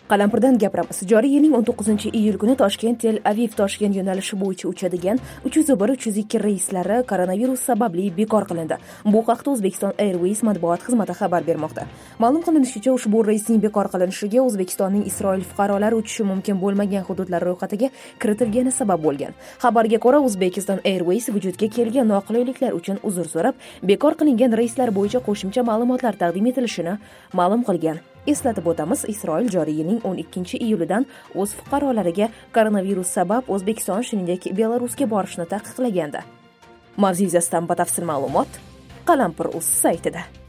Qalampirdan gapiramiz. Joriy yilning 19-iyul kuni Toshkent-Tel Aviv-Toshkent yo'nalishi bo'yicha uchadigan 301-302 reyslari koronavirus sababli bekor qilindi. Bu haqda Uzbekistan Airways matbuot xizmati xabar bermoqda. Ma'lum qilinishicha, ushbu reysning bekor qilinishiga O'zbekistonning Isroil fuqarolari uchishi mumkin bo'lmagan hududlar ro'yxatiga kiritilgani sabab bo'lgan. Xabarga ko'ra, Uzbekistan Airways vujudga kelgan noqulayliklar uchun uzr so'rab, bekor qilingan reyslar bo'yicha qo'shimcha ma'lumotlar taqdim etilishini ma'lum qilgan. Eslatib o'tamiz, Isroil joriy yilning 12-iyulidan o'z fuqarolariga koronavirus sabab O'zbekiston, shuningdek Belarusga borishni taqiqlagandi. Mavzu yuzasidan batafsil ma'lumot Qalampir.uz saytida.